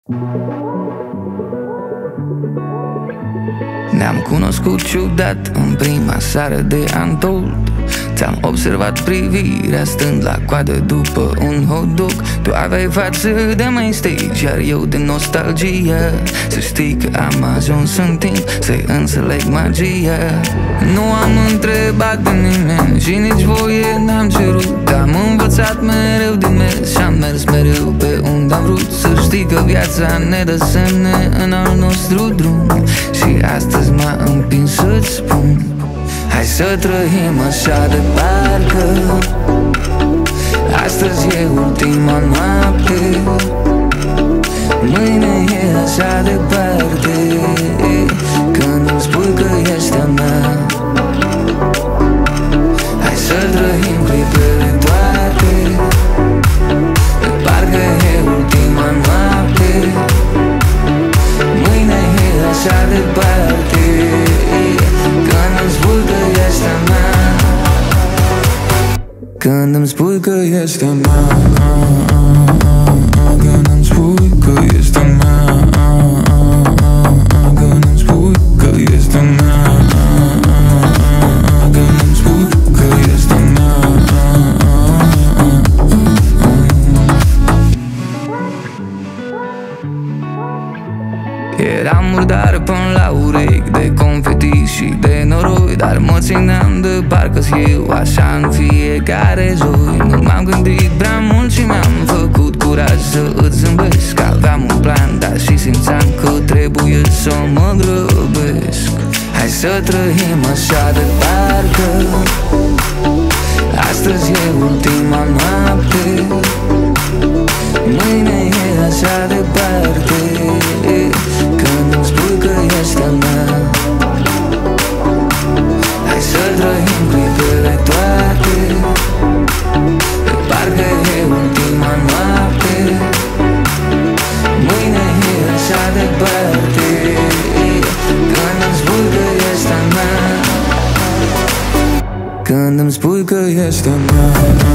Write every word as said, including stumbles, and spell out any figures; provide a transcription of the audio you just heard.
Ne-am cunoscut ciudat în prima seară de Antold. Ți-am observat privirea stând la coadă după un hot dog. Tu aveai față de main stage, iar eu de nostalgie. Să știi că am ajuns în timp să-i înțeleg magia. Nu am întrebat de nimeni și nici voie n-am cerut. Am învățat mereu din mers și-am mers mereu pe unde am vrut. Să știi că viața ne dă semne în al nostru drum. Și astăzi m-a împins să-ți spun: hai să trăim așa de parcă astăzi e ultima noapte, mâine e așa departe. Când îmi spui că ești a mea, hai să trăim clipele toate, de parcă e ultima noapte, mâine e așa departe. Când îmi spui că ești a mea, când îmi spui că ești a mea, când îmi spui că ești a mea, când îmi spui că ești a mea, când îmi spui că ești a mea. Eram murdar până la urechi de confeti și de noroi, dar mă țineam de parcă-s eu așa în fiecare joi. Nu m-am gândit prea mult și mi-am făcut curaj să îți zâmbesc. Aveam un plan, dar și simțeam că trebuie să mă grăbesc. Hai să trăim așa de parcă astăzi e ultima noapte, mâine e așa departe. Când îmi spui că ești a mea, hai să trăim clipele toate, de parcă e ultima noapte, mâine e așa departe. Când îmi spui că ești a mea, când îmi spui că ești a mea.